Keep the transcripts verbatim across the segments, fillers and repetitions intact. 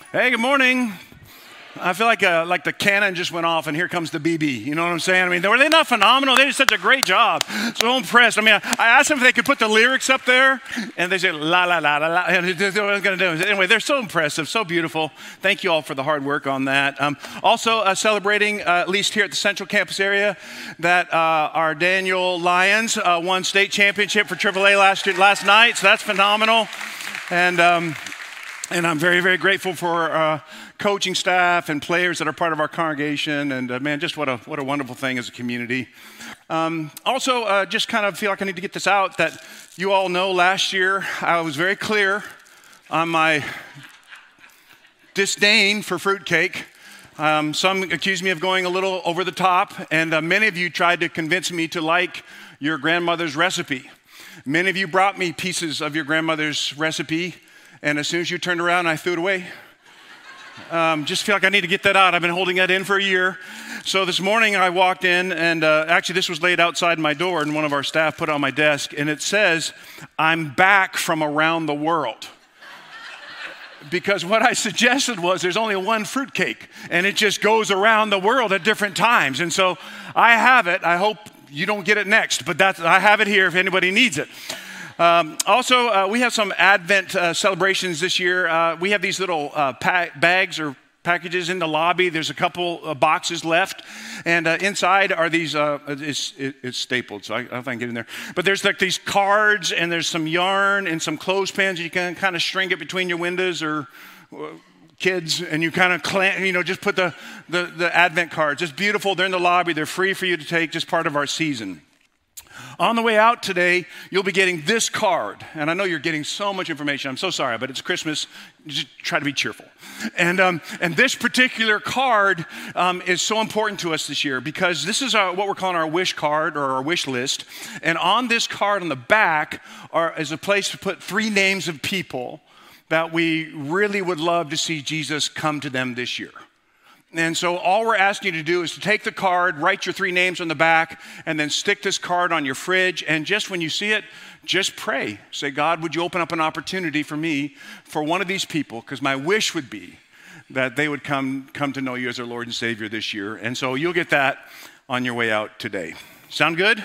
Hey, good morning. I feel like uh, like the cannon just went off and here comes the B B. You know what I'm saying? I mean, were they not phenomenal? They did such a great job. So impressed. I mean, I, I asked them if they could put the lyrics up there, and they said, la, la, la, la, la. And what I was going to do. Anyway, they're so impressive, so beautiful. Thank you all for the hard work on that. Um, also uh, celebrating, uh, at least here at the Central Campus area, that uh, our Daniel Lions uh, won state championship for triple A last, last night. So that's phenomenal. And... Um, And I'm very, very grateful for uh, coaching staff and players that are part of our congregation. And uh, man, just what a what a wonderful thing as a community. Um, also, uh, just kind of feel like I need to get this out that you all know last year I was very clear on my disdain for fruitcake. Um, some accused me of going a little over the top, and uh, many of you tried to convince me to like your grandmother's recipe. Many of you brought me pieces of your grandmother's recipe. And as soon as you turned around, I threw it away. Um, just feel like I need to get that out. I've been holding that in for a year. So this morning I walked in, and uh, actually this was laid outside my door, and one of our staff put it on my desk, and it says, "I'm back from around the world." Because what I suggested was there's only one fruitcake, and it just goes around the world at different times. And so I have it. I hope you don't get it next, but that's, I have it here if anybody needs it. Um, also, uh, we have some Advent uh, celebrations this year. Uh, we have these little uh, pa- bags or packages in the lobby. There's a couple uh, boxes left, and uh, inside are these. Uh, it's, it's stapled, so I, I don't think I can get in there. But there's like these cards, and there's some yarn and some clothespins. You can kind of string it between your windows or uh, kids, and you kind of clamp, you know, just put the, the the Advent cards. It's beautiful. They're in the lobby. They're free for you to take. Just part of our season. On the way out today, you'll be getting this card. And I know you're getting so much information. I'm so sorry, but it's Christmas. Just try to be cheerful. And um, and this particular card um, is so important to us this year because this is our, what we're calling our wish card or our wish list. And on this card on the back are, is a place to put three names of people that we really would love to see Jesus come to them this year. And so all we're asking you to do is to take the card, write your three names on the back, and then stick this card on your fridge. And just when you see it, just pray. Say, God, would you open up an opportunity for me, for one of these people? Because my wish would be that they would come, come to know you as their Lord and Savior this year. And so you'll get that on your way out today. Sound good?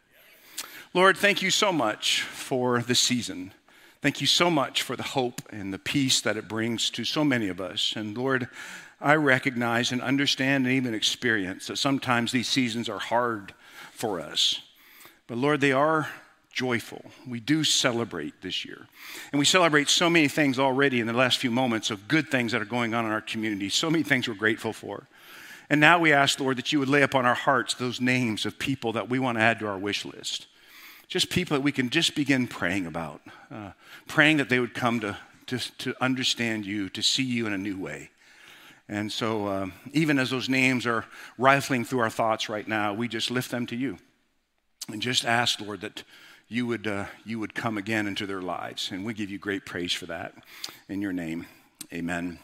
Lord, thank you so much for the season. Thank you so much for the hope and the peace that it brings to so many of us. And Lord, I recognize and understand and even experience that sometimes these seasons are hard for us. But Lord, they are joyful. We do celebrate this year. And we celebrate so many things already in the last few moments of good things that are going on in our community. So many things we're grateful for. And now we ask, Lord, that you would lay upon our hearts those names of people that we want to add to our wish list. Just people that we can just begin praying about. Uh, praying that they would come to, to, to understand you, to see you in a new way. And so uh, even as those names are rifling through our thoughts right now, we just lift them to you and just ask, Lord, that you would uh, you would come again into their lives. And we give you great praise for that. In your name, amen.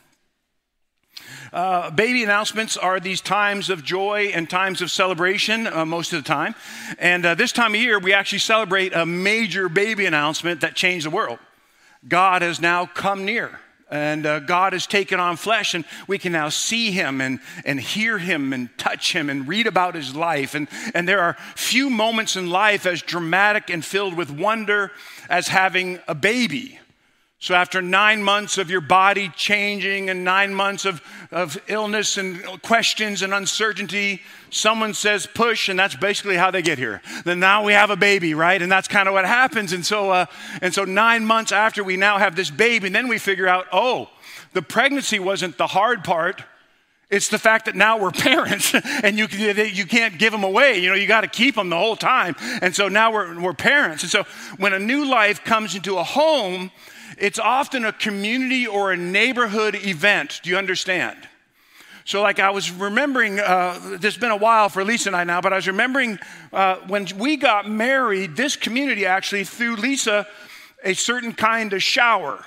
Uh, baby announcements are these times of joy and times of celebration uh, most of the time. And uh, this time of year, we actually celebrate a major baby announcement that changed the world. God has now come near. And uh, God has taken on flesh, and we can now see him and, and hear him and touch him and read about his life. And, and there are few moments in life as dramatic and filled with wonder as having a baby. So after nine months of your body changing and nine months of, of illness and questions and uncertainty, someone says push, and that's basically how they get here. Then now we have a baby, right? And that's kind of what happens. And so, uh, and so nine months after we now have this baby, and then we figure out, oh, the pregnancy wasn't the hard part. It's the fact that now we're parents, and you you can't give them away. You know, you got to keep them the whole time. And so now we're we're parents. And so when a new life comes into a home, it's often a community or a neighborhood event. Do you understand? So like I was remembering, uh, it's been a while for Lisa and I now, but I was remembering uh, when we got married, this community actually threw Lisa a certain kind of shower.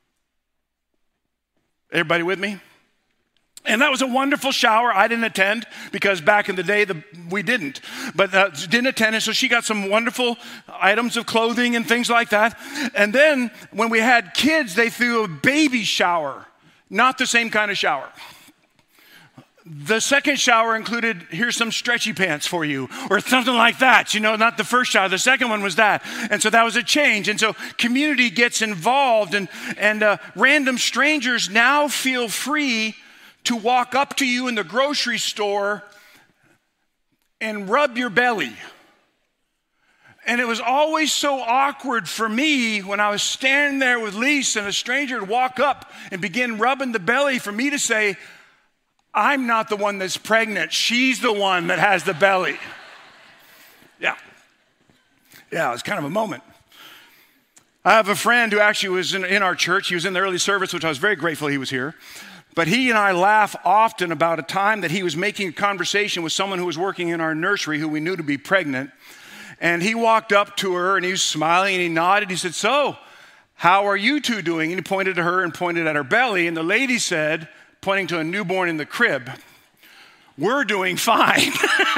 Everybody with me? And that was a wonderful shower. I didn't attend because back in the day the, we didn't, but uh, didn't attend. And so she got some wonderful items of clothing and things like that. And then when we had kids, they threw a baby shower. Not the same kind of shower. The second shower included, here's some stretchy pants for you, or something like that. You know, not the first shower. The second one was that. And so that was a change. And so community gets involved, and, and uh, random strangers now feel free to walk up to you in the grocery store and rub your belly. And it was always so awkward for me when I was standing there with Lisa and a stranger would walk up and begin rubbing the belly for me to say, I'm not the one that's pregnant. She's the one that has the belly. Yeah. Yeah, it was kind of a moment. I have a friend who actually was in, in our church. He was in the early service, which I was very grateful he was here. But he and I laugh often about a time that he was making a conversation with someone who was working in our nursery who we knew to be pregnant. And he walked up to her and he was smiling and he nodded. He said, so, how are you two doing? And he pointed to her and pointed at her belly. And the lady said, pointing to a newborn in the crib, we're doing fine.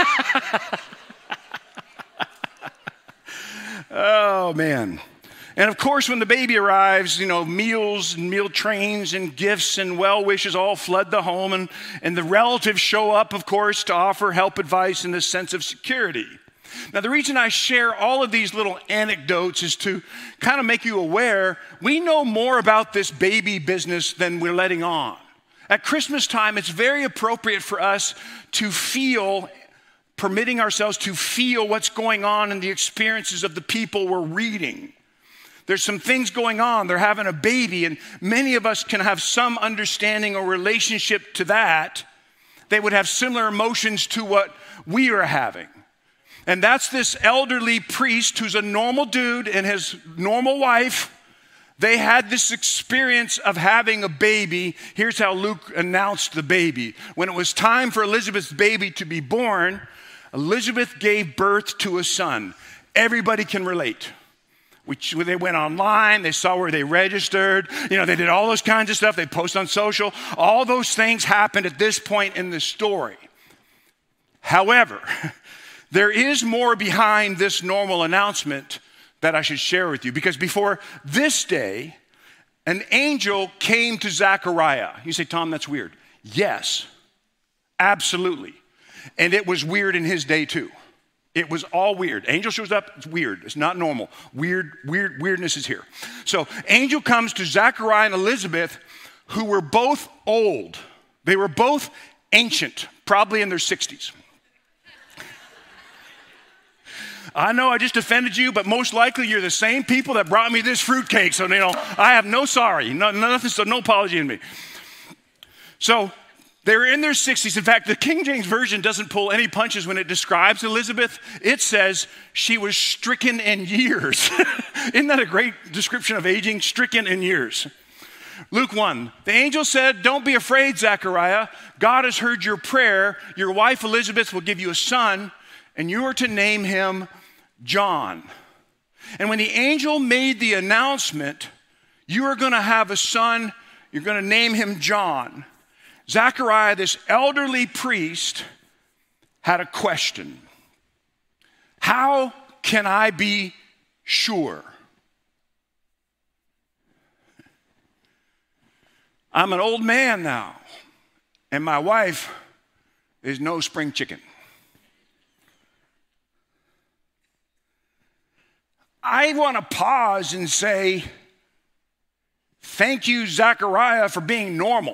Oh, man. And of course, when the baby arrives, you know, meals and meal trains and gifts and well wishes all flood the home. And, and the relatives show up, of course, to offer help, advice, and this sense of security. Now, the reason I share all of these little anecdotes is to kind of make you aware we know more about this baby business than we're letting on. At Christmas time, it's very appropriate for us to feel, permitting ourselves to feel what's going on in the experiences of the people we're reading. There's some things going on. They're having a baby, and many of us can have some understanding or relationship to that. They would have similar emotions to what we are having. And that's this elderly priest who's a normal dude and his normal wife. They had this experience of having a baby. Here's how Luke announced the baby. When it was time for Elizabeth's baby to be born, Elizabeth gave birth to a son. Everybody can relate. Which, they went online, they saw where they registered, you know, they did all those kinds of stuff. They post on social. All those things happened at this point in the story. However, there is more behind this normal announcement that I should share with you. Because before this day, an angel came to Zechariah. You say, Tom, that's weird. Yes, absolutely. And it was weird in his day too. It was all weird. Angel shows up, it's weird. It's not normal. Weird, weird, weirdness is here. So angel comes to Zechariah and Elizabeth, who were both old. They were both ancient, probably in their sixties. I know I just offended you, but most likely you're the same people that brought me this fruitcake. So, you know, I have no sorry, no, nothing, so no apology in me. So they were in their sixties. In fact, the King James Version doesn't pull any punches when it describes Elizabeth. It says she was stricken in years. Isn't that a great description of aging? Stricken in years. Luke one, the angel said, don't be afraid, Zechariah. God has heard your prayer. Your wife Elizabeth will give you a son, and you are to name him John. And when the angel made the announcement, you are going to have a son, you're going to name him John. Zechariah, this elderly priest, had a question. How can I be sure? I'm an old man now, and my wife is no spring chicken. I want to pause and say, thank you, Zechariah, for being normal.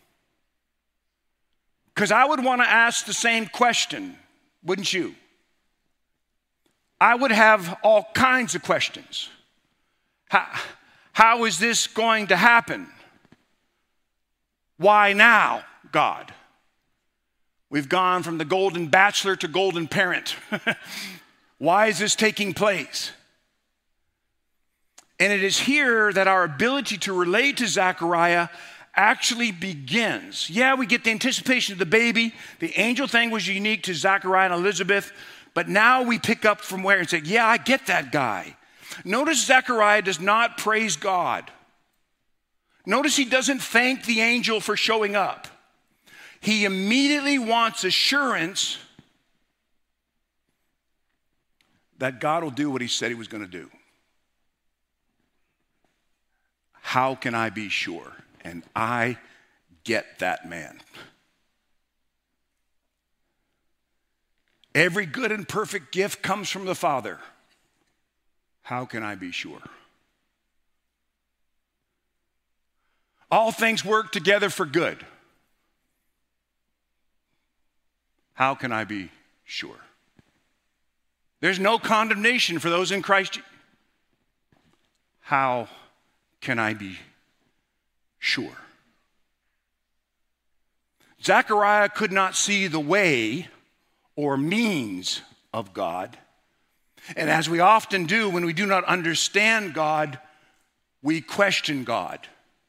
Because I would want to ask the same question, wouldn't you? I would have all kinds of questions. How, how is this going to happen? Why now, God? We've gone from the golden bachelor to golden parent. Why is this taking place? And it is here that our ability to relate to Zechariah actually begins. Yeah, we get the anticipation of the baby. The angel thing was unique to Zechariah and Elizabeth. But now we pick up from where and say, yeah, I get that guy. Notice Zechariah does not praise God. Notice he doesn't thank the angel for showing up. He immediately wants assurance that God will do what he said he was going to do. How can I be sure? And I get that man. Every good and perfect gift comes from the Father. How can I be sure? All things work together for good. How can I be sure? There's no condemnation for those in Christ. How can I be sure? Zechariah could not see the way or means of God. And as we often do when we do not understand God, we question God.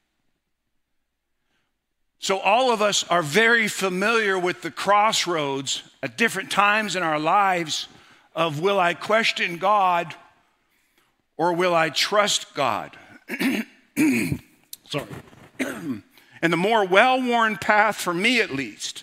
So all of us are very familiar with the crossroads at different times in our lives of, will I question God or will I trust God? Sorry. And the more well-worn path, for me at least,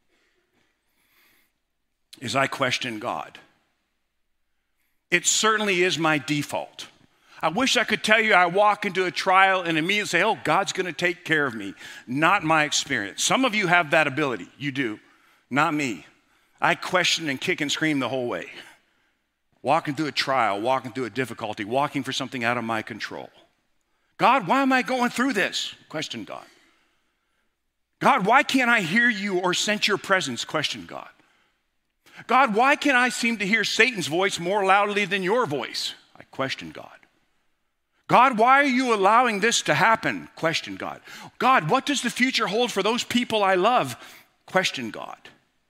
is I question God. It certainly is my default. I wish I could tell you I walk into a trial and immediately say, oh, God's going to take care of me. Not my experience. Some of you have that ability. You do. Not me. I question and kick and scream the whole way. Walking through a trial, walking through a difficulty, walking for something out of my control. God, why am I going through this? Question God. God, why can't I hear you or sense your presence? Question God. God, why can't I seem to hear Satan's voice more loudly than your voice? I question God. God, why are you allowing this to happen? Question God. God, what does the future hold for those people I love? Question God.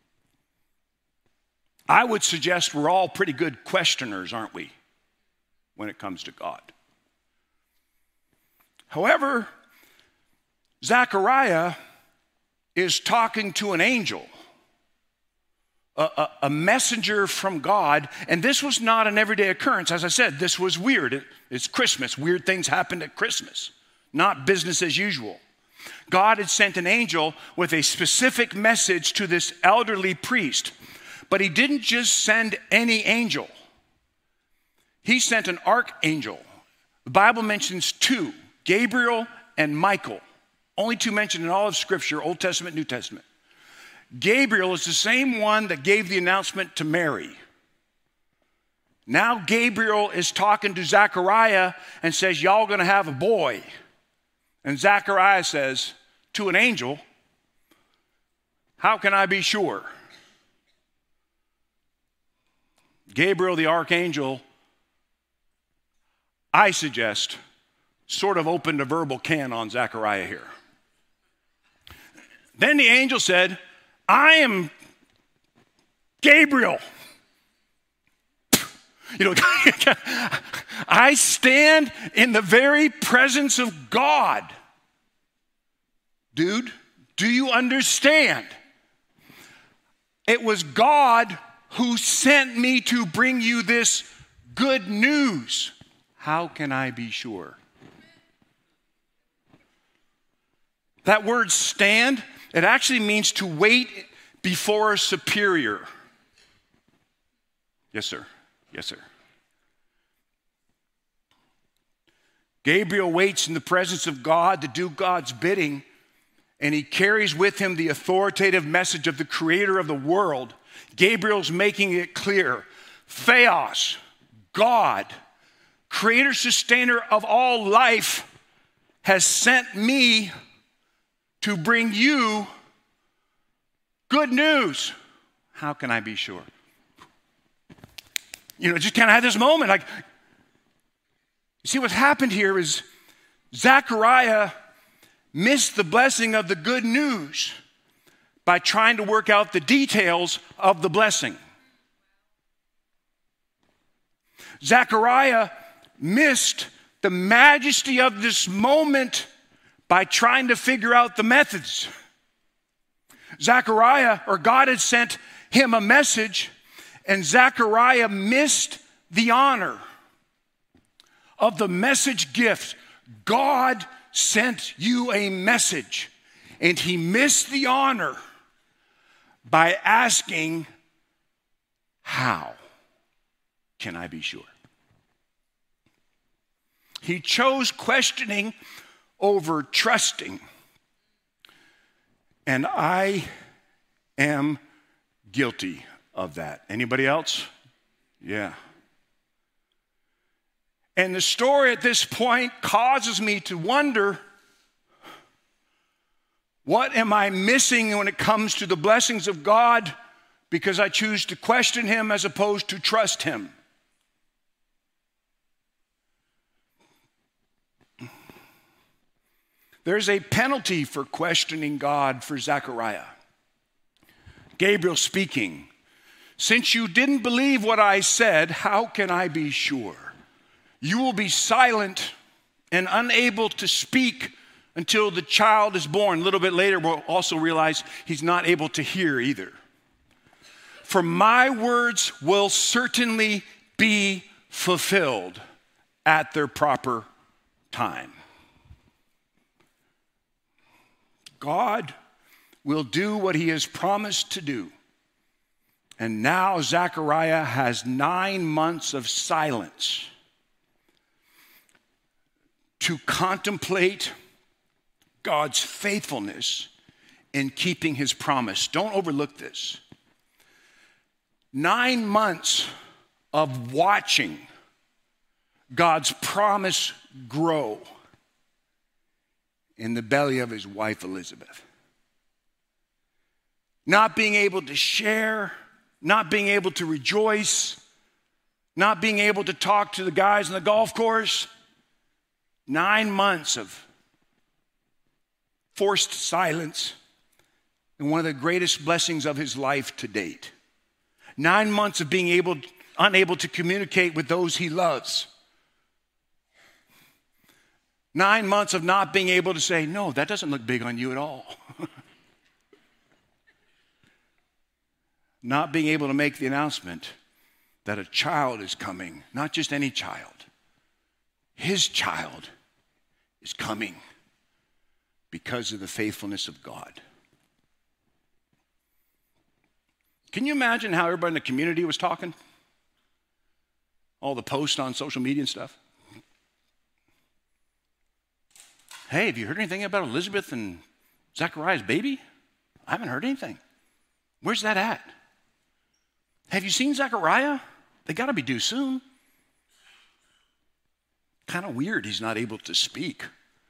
I would suggest we're all pretty good questioners, aren't we, when it comes to God? However, Zechariah is talking to an angel, a, a, a messenger from God, and this was not an everyday occurrence. As I said, this was weird. It, it's Christmas. Weird things happened at Christmas, not business as usual. God had sent an angel with a specific message to this elderly priest, but he didn't just send any angel. He sent an archangel. The Bible mentions two, Gabriel and Michael. Only two mentioned in all of Scripture, Old Testament, New Testament. Gabriel is the same one that gave the announcement to Mary. Now Gabriel is talking to Zechariah and says, y'all gonna have a boy. And Zechariah says to an angel, how can I be sure? Gabriel the archangel, I suggest, sort of opened a verbal can on Zechariah here. Then the angel said, I am Gabriel. You know, I stand in the very presence of God. Dude, do you understand? It was God who sent me to bring you this good news. How can I be sure? That word stand, it actually means to wait before a superior. Yes, sir. Yes, sir. Gabriel waits in the presence of God to do God's bidding, and he carries with him the authoritative message of the creator of the world. Gabriel's making it clear. Theos, God, creator, sustainer of all life, has sent me to bring you good news. How can I be sure? You know, just kind of had this moment. Like, you see, what's happened here is Zechariah missed the blessing of the good news by trying to work out the details of the blessing. Zechariah missed the majesty of this moment by trying to figure out the methods. Zechariah, or God had sent him a message, and Zechariah missed the honor of the message gift. God sent you a message, and he missed the honor by asking, how can I be sure? He chose questioning over trusting. And I am guilty of that. Anybody else? Yeah. And the story at this point causes me to wonder, what am I missing when it comes to the blessings of God because I choose to question him as opposed to trust him? There's a penalty for questioning God for Zechariah. Gabriel speaking, since you didn't believe what I said, how can I be sure? You will be silent and unable to speak until the child is born. A little bit later, we'll also realize he's not able to hear either. For my words will certainly be fulfilled at their proper time. God will do what he has promised to do. And now Zechariah has nine months of silence to contemplate God's faithfulness in keeping his promise. Don't overlook this. Nine months of watching God's promise grow in the belly of his wife Elizabeth. Not being able to share, not being able to rejoice, not being able to talk to the guys on the golf course. Nine months of forced silence, and one of the greatest blessings of his life to date. Nine months of being able, unable to communicate with those he loves. Nine months of not being able to say, no, that doesn't look big on you at all. Not being able to make the announcement that a child is coming, not just any child. His child is coming because of the faithfulness of God. Can you imagine how everybody in the community was talking? All the posts on social media and stuff. Hey, have you heard anything about Elizabeth and Zechariah's baby? I haven't heard anything. Where's that at? Have you seen Zechariah? They got to be due soon. Kind of weird he's not able to speak.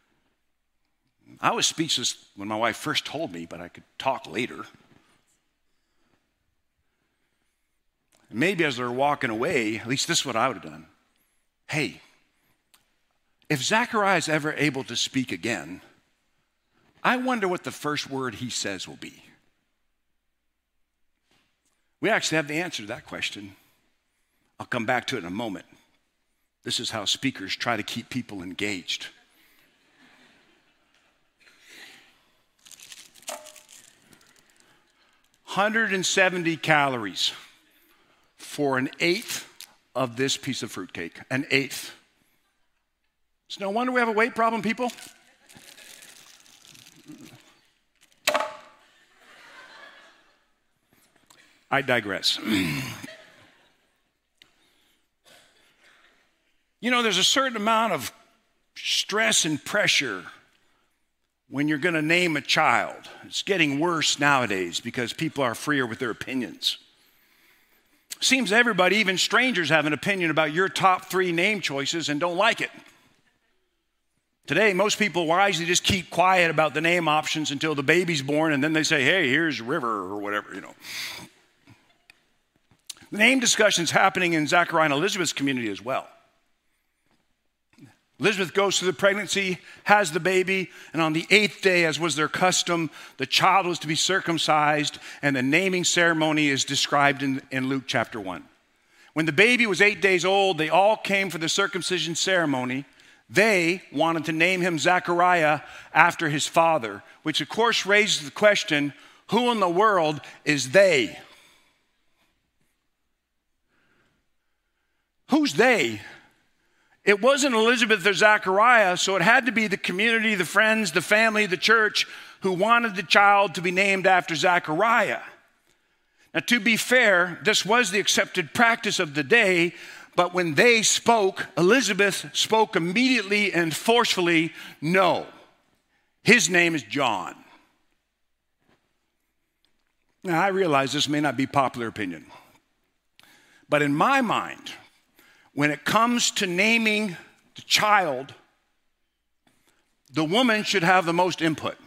I was speechless when my wife first told me, but I could talk later. Maybe as they're walking away, at least this is what I would have done. Hey, if Zechariah is ever able to speak again, I wonder what the first word he says will be. We actually have the answer to that question. I'll come back to it in a moment. This is how speakers try to keep people engaged. one hundred seventy calories for an eighth of this piece of fruitcake. An eighth. It's no wonder we have a weight problem, people. I digress. You know, there's a certain amount of stress and pressure when you're going to name a child. It's getting worse nowadays because people are freer with their opinions. Seems everybody, even strangers, have an opinion about your top three name choices and don't like it. Today, most people wisely just keep quiet about the name options until the baby's born, and then they say, hey, here's River or whatever, you know. The name discussion's happening in Zechariah and Elizabeth's community as well. Elizabeth goes through the pregnancy, has the baby, and on the eighth day, as was their custom, the child was to be circumcised, and the naming ceremony is described in, in Luke chapter one. When the baby was eight days old, they all came for the circumcision ceremony. They wanted to name him Zechariah after his father, which of course raises the question, who in the world is they? Who's they? It wasn't Elizabeth or Zechariah, so it had to be the community, the friends, the family, the church who wanted the child to be named after Zechariah. Now, to be fair, this was the accepted practice of the day, but when they spoke, Elizabeth spoke immediately and forcefully, no, his name is John. Now, I realize this may not be popular opinion, but in my mind, when it comes to naming the child, the woman should have the most input.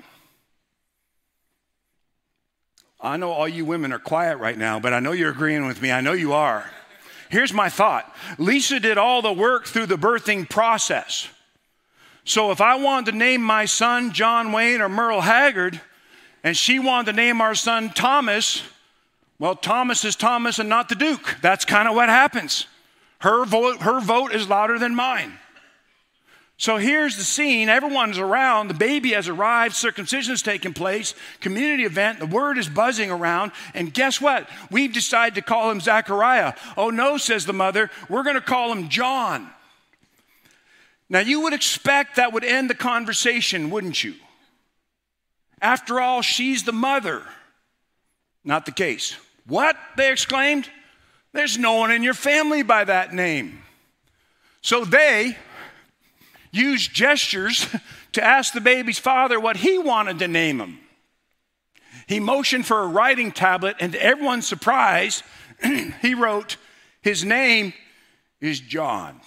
I know all you women are quiet right now, but I know you're agreeing with me. I know you are. Here's my thought. Lisa did all the work through the birthing process. So if I wanted to name my son John Wayne or Merle Haggard, and she wanted to name our son Thomas, well, Thomas is Thomas and not the Duke. That's kind of what happens. Her vote, her vote is louder than mine. So here's the scene. Everyone's around. The baby has arrived. Circumcision has taken place. Community event. The word is buzzing around. And guess what? We've decided to call him Zechariah. Oh, no, says the mother. We're going to call him John. Now, you would expect that would end the conversation, wouldn't you? After all, she's the mother. Not the case. What? They exclaimed. There's no one in your family by that name. So they used gestures to ask the baby's father what he wanted to name him. He motioned for a writing tablet, and to everyone's surprise, he wrote, his name is John.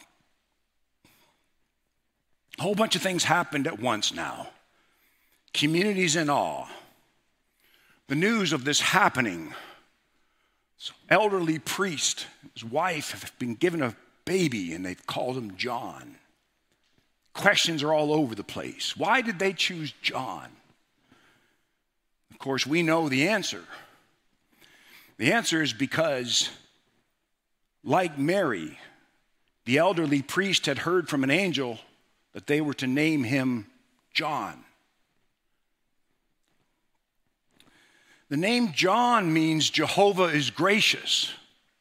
A whole bunch of things happened at once now. Communities in awe. The news of this happening. This elderly priest, his wife have been given a baby, and they've called him John. Questions are all over the place. Why did they choose John? Of course, we know the answer. The answer is because, like Mary, the elderly priest had heard from an angel that they were to name him John. The name John means Jehovah is gracious.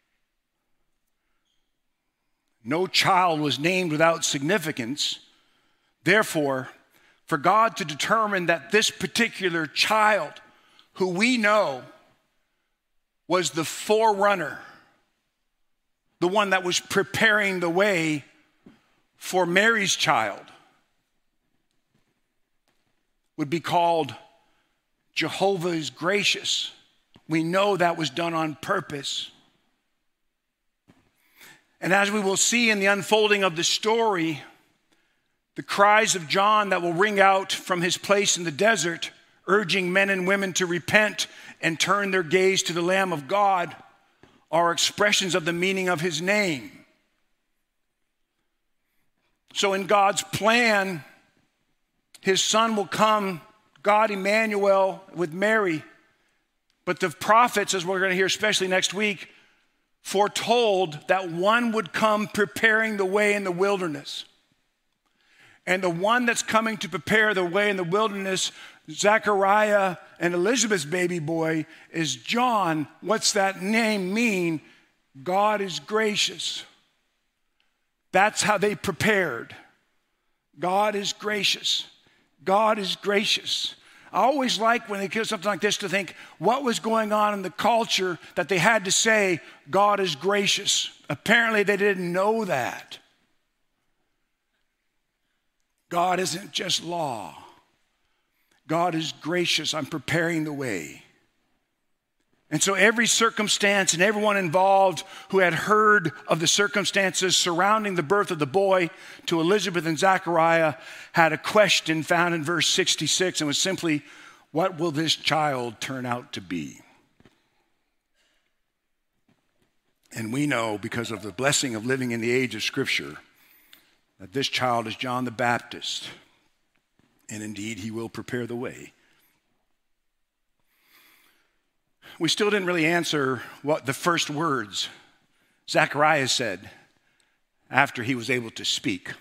No child was named without significance. Therefore, for God to determine that this particular child, who we know was the forerunner, the one that was preparing the way for Mary's child, would be called Jehovah is gracious. We know that was done on purpose. And as we will see in the unfolding of the story, the cries of John that will ring out from his place in the desert, urging men and women to repent and turn their gaze to the Lamb of God, are expressions of the meaning of his name. So in God's plan, his son will come, God Emmanuel, with Mary. But the prophets, as we're going to hear especially next week, foretold that one would come preparing the way in the wilderness. And the one that's coming to prepare the way in the wilderness, Zechariah and Elizabeth's baby boy, is John. What's that name mean? God is gracious. That's how they prepared. God is gracious. God is gracious. I always like when they do something like this to think, what was going on in the culture that they had to say, God is gracious? Apparently they didn't know that. God isn't just law. God is gracious. I'm preparing the way. And so every circumstance and everyone involved who had heard of the circumstances surrounding the birth of the boy to Elizabeth and Zechariah had a question found in verse sixty-six, and was simply, what will this child turn out to be? And we know, because of the blessing of living in the age of Scripture, that this child is John the Baptist, and indeed he will prepare the way. We still didn't really answer what the first words Zechariah said after he was able to speak.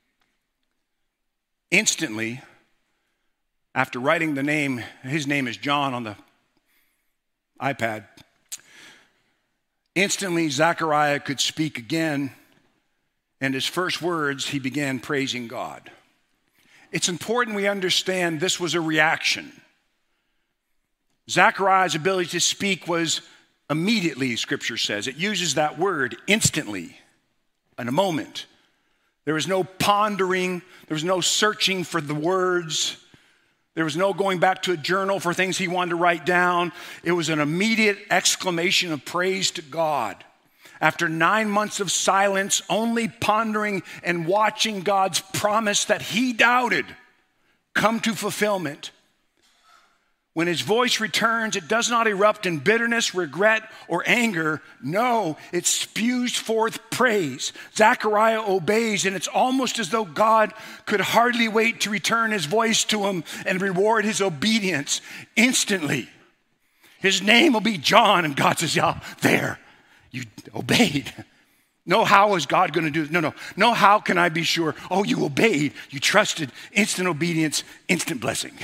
Instantly, after writing the name, his name is John on the iPad, instantly Zechariah could speak again. And his first words, he began praising God. It's important we understand this was a reaction. Zechariah's ability to speak was immediately, Scripture says. It uses that word, instantly, in a moment. There was no pondering. There was no searching for the words. There was no going back to a journal for things he wanted to write down. It was an immediate exclamation of praise to God. After nine months of silence, only pondering and watching God's promise that he doubted come to fulfillment. When his voice returns, it does not erupt in bitterness, regret, or anger. No, it spews forth praise. Zechariah obeys, and it's almost as though God could hardly wait to return his voice to him and reward his obedience instantly. His name will be John, and God says, yeah, there, you obeyed. No, how is God going to do this? No, no, no, how can I be sure? Oh, you obeyed, you trusted, instant obedience, instant blessing.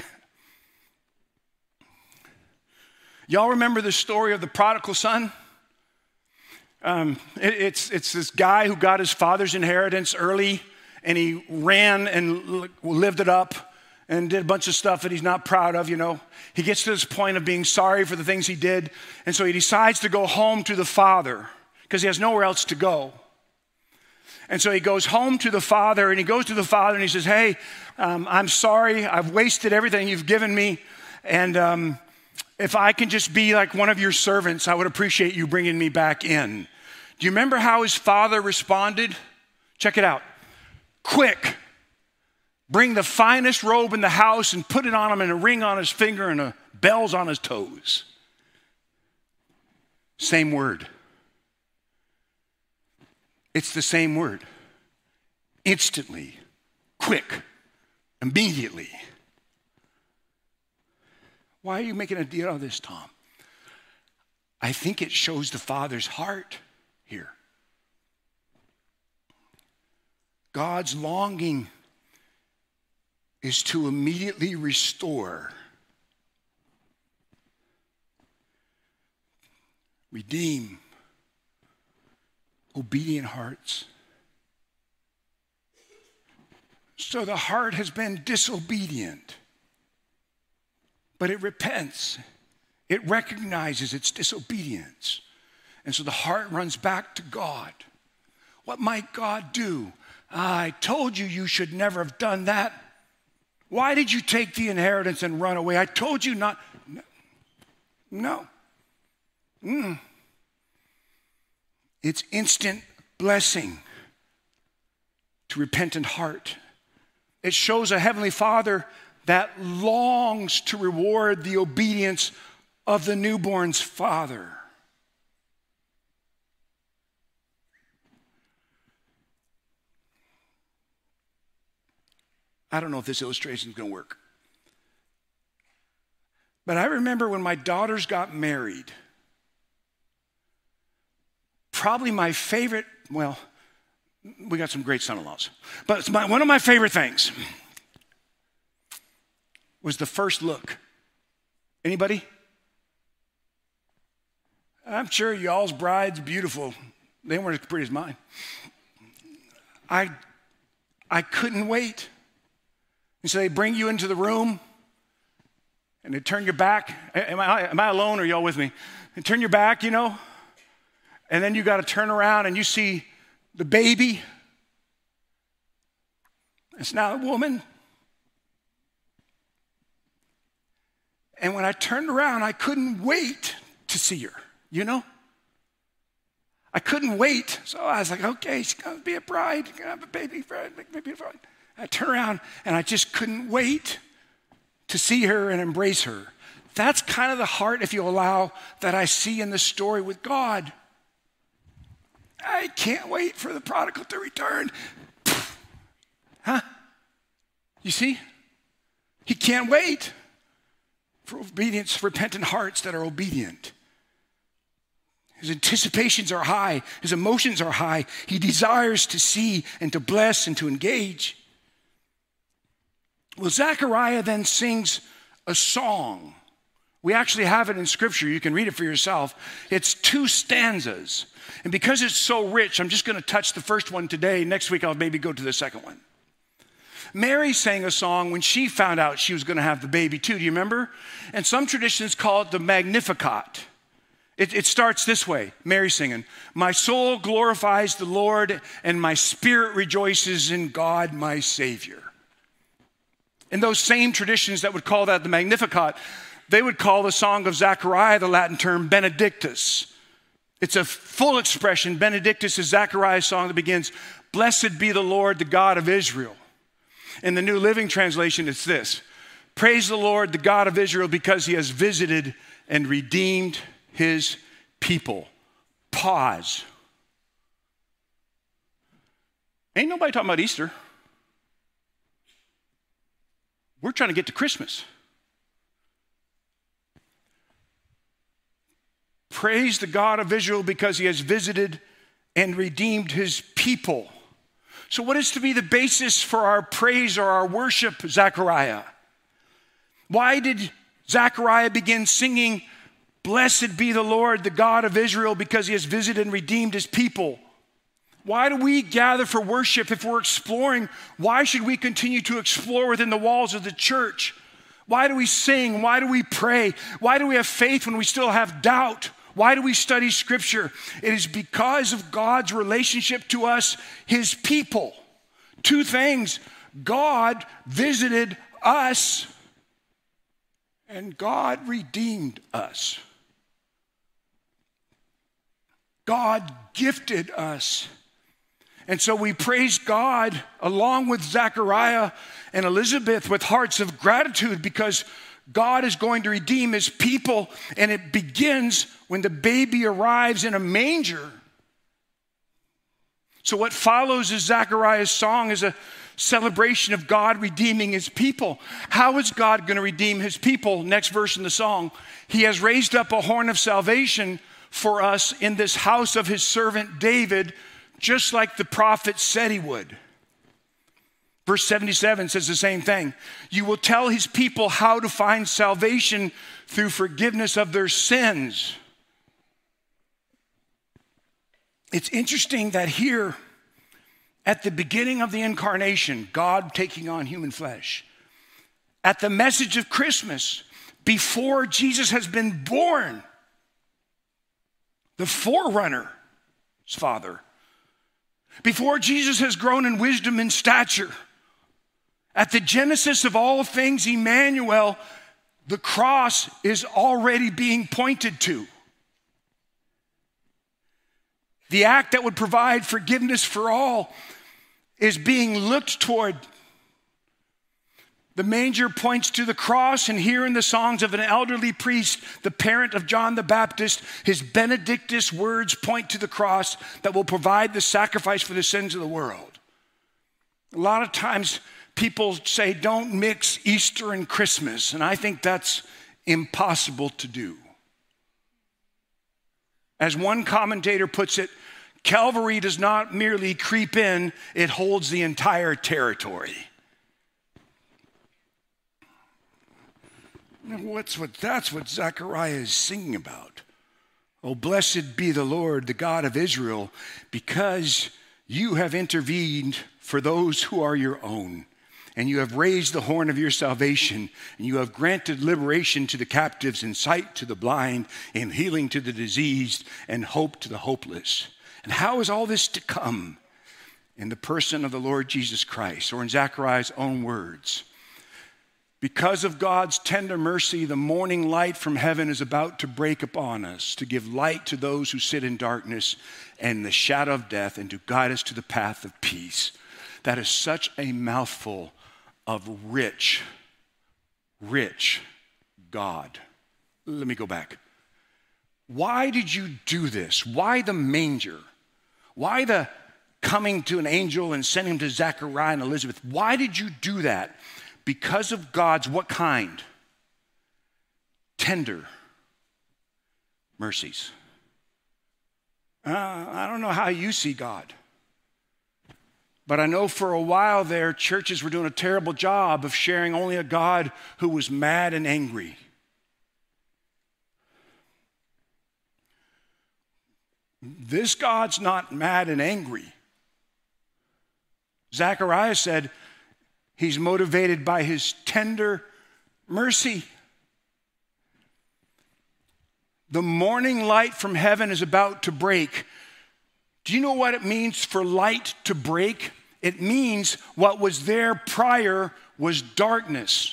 Y'all remember the story of the prodigal son? Um, it, it's, it's this guy who got his father's inheritance early, and he ran and lived it up and did a bunch of stuff that he's not proud of, you know. He gets to this point of being sorry for the things he did, and so he decides to go home to the father because he has nowhere else to go. And so he goes home to the father, and he goes to the father, and he says, hey, um, I'm sorry. I've wasted everything you've given me, and um, if I can just be like one of your servants, I would appreciate you bringing me back in. Do you remember how his father responded? Check it out. Quick, bring the finest robe in the house and put it on him, and a ring on his finger and a bells on his toes. Same word. It's the same word. Instantly, quick, immediately. Why are you making a deal out of this, Tom? I think it shows the Father's heart here. God's longing is to immediately restore, redeem obedient hearts. So the heart has been disobedient, but it repents. It recognizes its disobedience. And so the heart runs back to God. What might God do? I told you you should never have done that. Why did you take the inheritance and run away? I told you not. No. Mm. It's instant blessing to repentant heart. It shows a heavenly Father that longs to reward the obedience of the newborn's father. I don't know if this illustration is going to work. But I remember when my daughters got married, probably my favorite, well, we got some great son-in-laws, but it's my, one of my favorite things was the first look. Anybody? I'm sure y'all's bride's beautiful. They weren't as pretty as mine. I, I couldn't wait. And so they bring you into the room, and they turn your back. Am I, am I alone, or are y'all with me? And turn your back, you know, and then you got to turn around, and you see the baby. It's not a woman. And when I turned around, I couldn't wait to see her, you know? I couldn't wait. So I was like, okay, she's going to be a bride. She's going to have a baby bride, baby bride. I turned around, and I just couldn't wait to see her and embrace her. That's kind of the heart, if you allow, that I see in the story with God. I can't wait for the prodigal to return. Huh? You see? He can't wait for obedience, repentant hearts that are obedient. His anticipations are high. His emotions are high. He desires to see and to bless and to engage. Well, Zechariah then sings a song. We actually have it in Scripture. You can read it for yourself. It's two stanzas. And because it's so rich, I'm just going to touch the first one today. Next week, I'll maybe go to the second one. Mary sang a song when she found out she was going to have the baby too. Do you remember? And some traditions call it the Magnificat. It, it starts this way, Mary singing, "My soul glorifies the Lord, and my spirit rejoices in God, my Savior." In those same traditions that would call that the Magnificat, they would call the song of Zechariah the Latin term Benedictus. It's a full expression. Benedictus is Zechariah's song that begins, "Blessed be the Lord, the God of Israel." In the New Living Translation, it's this: "Praise the Lord, the God of Israel, because he has visited and redeemed his people." Pause. Ain't nobody talking about Easter. We're trying to get to Christmas. Praise the God of Israel because he has visited and redeemed his people. So what is to be the basis for our praise or our worship, Zechariah? Why did Zechariah begin singing, "Blessed be the Lord, the God of Israel, because he has visited and redeemed his people"? Why do we gather for worship if we're exploring? Why should we continue to explore within the walls of the church? Why do we sing? Why do we pray? Why do we have faith when we still have doubt? Why do we study Scripture? It is because of God's relationship to us, his people. Two things: God visited us and God redeemed us. God gifted us. And so we praise God along with Zechariah and Elizabeth with hearts of gratitude because God is going to redeem his people, and it begins when the baby arrives in a manger. So what follows is Zechariah's song is a celebration of God redeeming his people. How is God going to redeem his people? Next verse in the song: "He has raised up a horn of salvation for us in this house of his servant David, just like the prophet said he would." Verse seventy-seven says the same thing. "You will tell his people how to find salvation through forgiveness of their sins." It's interesting that here, at the beginning of the incarnation, God taking on human flesh, at the message of Christmas, before Jesus has been born, the forerunner, his father, before Jesus has grown in wisdom and stature, at the genesis of all things, Emmanuel, the cross is already being pointed to. The act that would provide forgiveness for all is being looked toward. The manger points to the cross, and here in the songs of an elderly priest, the parent of John the Baptist, his Benedictus words point to the cross that will provide the sacrifice for the sins of the world. A lot of times people say, don't mix Easter and Christmas, and I think that's impossible to do. As one commentator puts it, Calvary does not merely creep in, it holds the entire territory. What's what, that's what Zechariah is singing about. Oh, blessed be the Lord, the God of Israel, because you have intervened for those who are your own, and you have raised the horn of your salvation, and you have granted liberation to the captives, and sight to the blind, and healing to the diseased, and hope to the hopeless. And how is all this to come? In the person of the Lord Jesus Christ, or in Zechariah's own words. Because of God's tender mercy, the morning light from heaven is about to break upon us, to give light to those who sit in darkness and the shadow of death, and to guide us to the path of peace. That is such a mouthful of rich, rich God. Let me go back. Why did you do this? Why the manger? Why the coming to an angel and sending him to Zechariah and Elizabeth? Why did you do that? Because of God's what kind? Tender mercies. Uh, I don't know how you see God. But I know for a while there, churches were doing a terrible job of sharing only a God who was mad and angry. This God's not mad and angry. Zechariah said, he's motivated by his tender mercy. The morning light from heaven is about to break. Do you know what it means for light to break? It means what was there prior was darkness.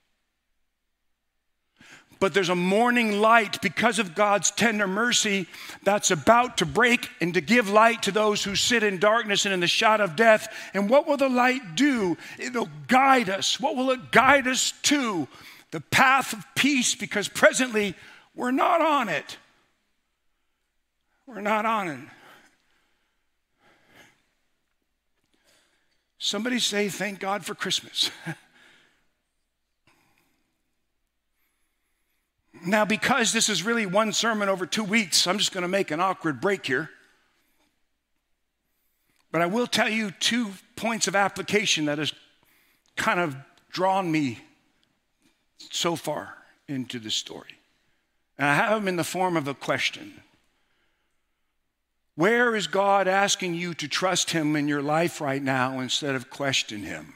But there's a morning light because of God's tender mercy that's about to break and to give light to those who sit in darkness and in the shadow of death. And what will the light do? It'll guide us. What will it guide us to? The path of peace, because presently we're not on it. We're not on it. Somebody say, thank God for Christmas. Now, because this is really one sermon over two weeks, I'm just going to make an awkward break here. But I will tell you two points of application that has kind of drawn me so far into the story. And I have them in the form of a question. Where is God asking you to trust him in your life right now instead of question him?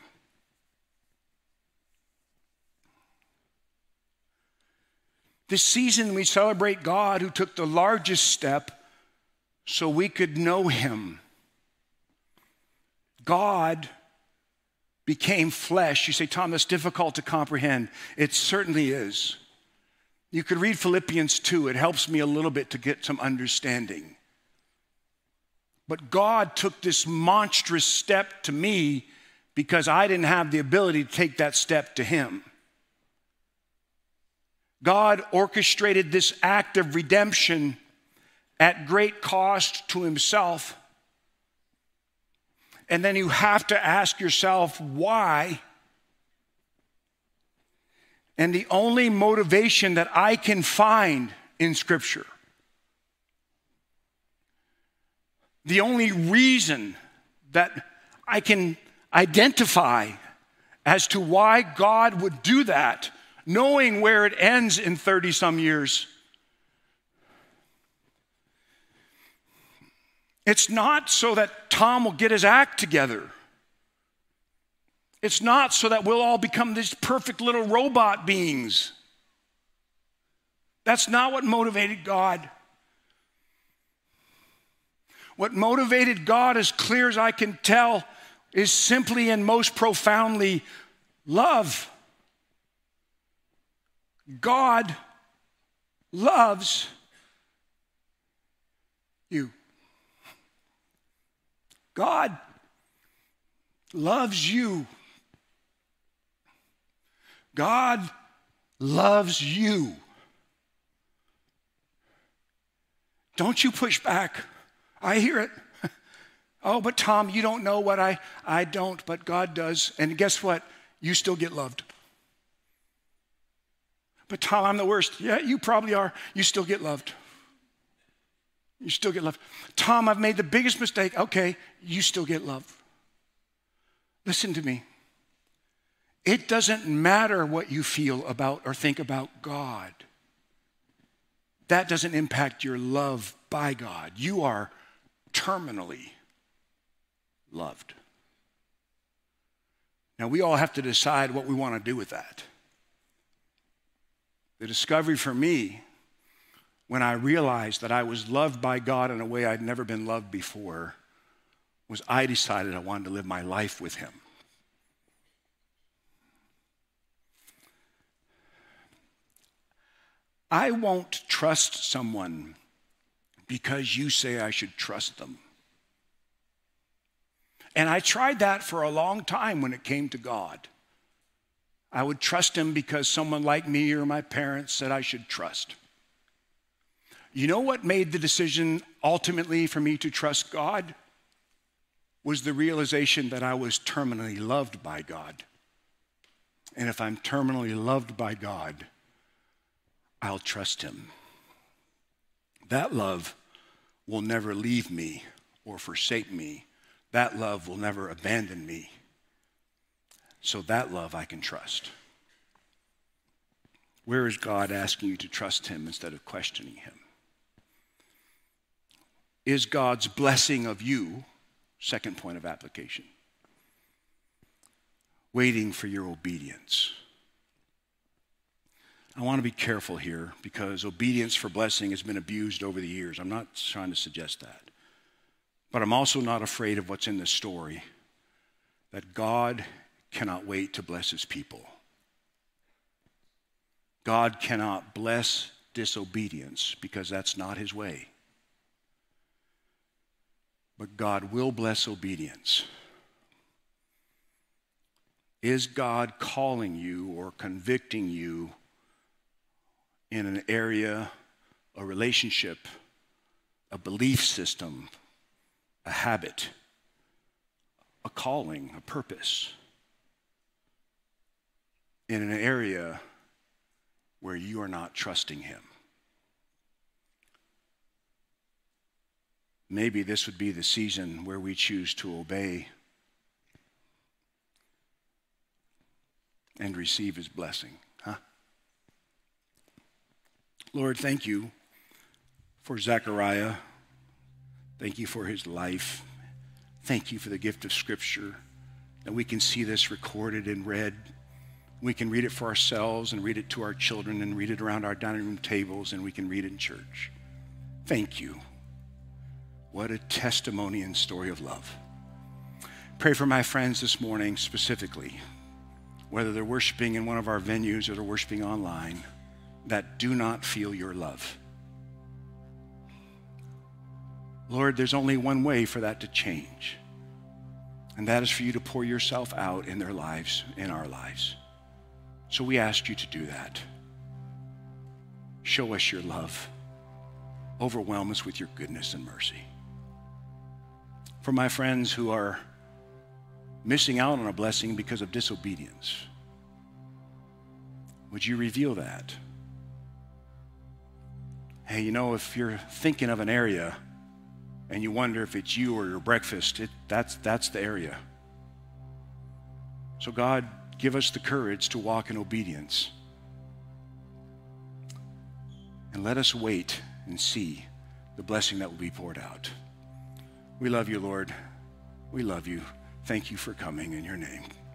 This season we celebrate God who took the largest step so we could know him. God became flesh. You say, Tom, that's difficult to comprehend. It certainly is. You could read Philippians two. It helps me a little bit to get some understanding. But God took this monstrous step to me because I didn't have the ability to take that step to him. God orchestrated this act of redemption at great cost to himself. And then you have to ask yourself, why? And the only motivation that I can find in Scripture, the only reason that I can identify as to why God would do that, knowing where it ends in thirty some years. It's not so that Tom will get his act together. It's not so that we'll all become these perfect little robot beings. That's not what motivated God. What motivated God, as clear as I can tell, is simply and most profoundly love. God loves you. God loves you. God loves you. Don't you push back. I hear it. Oh, but Tom, you don't know what I, I don't, but God does. And guess what? You still get loved. But Tom, I'm the worst. Yeah, you probably are. You still get loved. You still get loved. Tom, I've made the biggest mistake. Okay, you still get loved. Listen to me. It doesn't matter what you feel about or think about God. That doesn't impact your love by God. You are terminally loved. Now, we all have to decide what we want to do with that. The discovery for me, when I realized that I was loved by God in a way I'd never been loved before, was I decided I wanted to live my life with him. I won't trust someone because you say I should trust them. And I tried that for a long time when it came to God. I would trust him because someone like me or my parents said I should trust. You know what made the decision ultimately for me to trust God? Was the realization that I was terminally loved by God. And if I'm terminally loved by God, I'll trust him. That love will never leave me or forsake me. That love will never abandon me. So that love I can trust. Where is God asking you to trust him instead of questioning him? Is God's blessing of you, second point of application, waiting for your obedience? I want to be careful here because obedience for blessing has been abused over the years. I'm not trying to suggest that. But I'm also not afraid of what's in this story that God cannot wait to bless his people. God cannot bless disobedience because that's not his way. But God will bless obedience. Is God calling you or convicting you in an area, a relationship, a belief system, a habit, a calling, a purpose, in an area where you are not trusting him? Maybe this would be the season where we choose to obey and receive his blessing, huh? Lord, thank you for Zechariah. Thank you for his life. Thank you for the gift of Scripture, that we can see this recorded and read. We can read it for ourselves and read it to our children and read it around our dining room tables, and we can read it in church. Thank you. What a testimony and story of love. Pray for my friends this morning specifically, whether they're worshiping in one of our venues or they're worshiping online, that do not feel your love. Lord, there's only one way for that to change, and that is for you to pour yourself out in their lives, in our lives. So we ask you to do that. Show us your love. Overwhelm us with your goodness and mercy. For my friends who are missing out on a blessing because of disobedience, would you reveal that? Hey, you know, if you're thinking of an area and you wonder if it's you or your breakfast, it, that's, that's the area. So God, give us the courage to walk in obedience. And let us wait and see the blessing that will be poured out. We love you, Lord. We love you. Thank you for coming in your name.